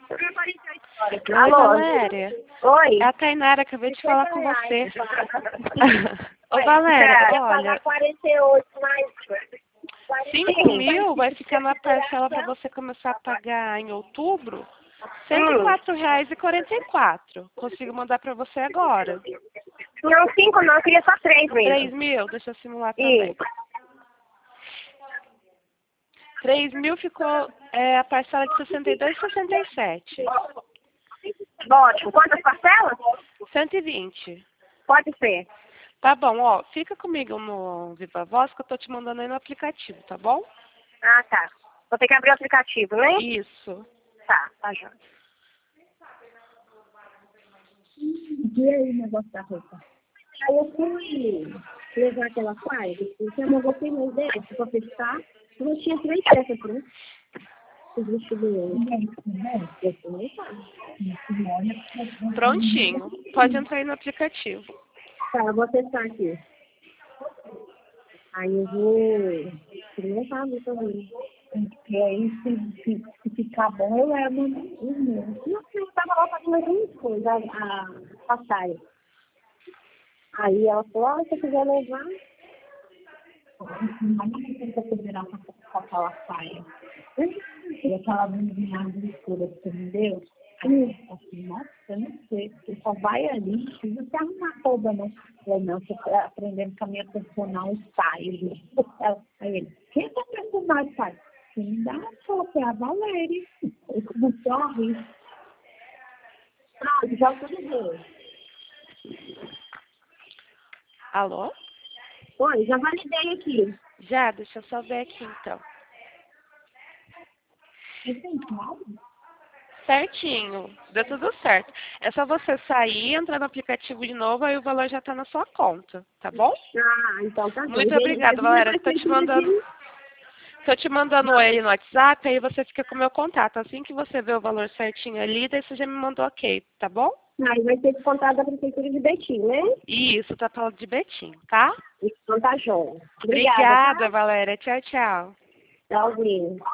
Oi, Alô? Valéria. Oi? É a Tainara, acabei de falar com você. Ô, Valéria, olha, 48 mais 5 mil vai ficar na parcela para você começar a pagar em outubro, R$ 104,44. Consigo mandar para você agora. Não, 5 não, eu queria só 3 mesmo. 3 mil? Deixa eu simular também. Isso. 3 mil ficou a parcela de 62,67. Ótimo. Quantas parcelas? 120. Pode ser. Tá bom, ó, fica comigo no Viva Voz que eu tô te mandando aí no aplicativo, tá bom? Ah, tá. Vou ter que abrir o aplicativo, né? Isso. Tá, tá já. E aí o negócio da roupa? Aí eu fui levar aquela saia, eu não gostei mais dessa pra testar, eu não tinha 3 peças pra mim. Os vestidos Prontinho. Pode entrar aí no aplicativo. Tá, eu vou testar aqui. Aí eu vou experimentar também. E aí, se ficar bom, eu levo os meus. Não sei, eu tava lá fazendo algumas coisas, a saia. Aí ela falou, se você quiser levar. Mas não tem que considerar com aquela saia. E aquela blusinha azul escura que você me deu. Assim, nossa, eu não sei. Você só vai ali, não precisa se arrumar toda, né? Eu falei, não, você tá aprendendo com a minha personal style. Aí ele, quem é a personal style? Quem me dá uma foto, é a Valéria. Eu comecei a rir. Pronto, já tudo bem. Alô? Oi, já validei aqui. Já, deixa eu só ver aqui então. Certinho, deu tudo certo. É só você sair, entrar no aplicativo de novo, aí o valor já tá na sua conta, tá bom? Ah, então tá bom. Muito obrigada, Valéria. Tô te mandando ele no WhatsApp, aí você fica com o meu contato. Assim que você vê o valor certinho ali, daí você já me mandou ok, tá bom? Aí vai ser descontado da Prefeitura de Betim, né? Isso, tá falando de Betim, tá? Então tá joia. Obrigada, Valéria. Tchau, tchau. Tchauzinho.